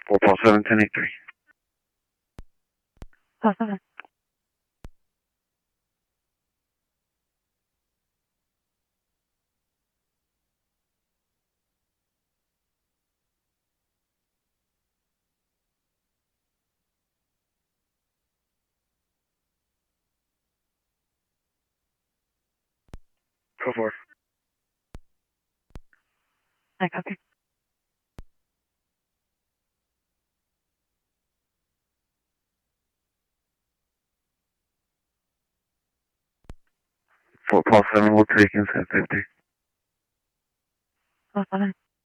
4 Paul 7, 1083. Paul 7. Go for it. I copy. Paul 7, we'll take in 750. Paul 7.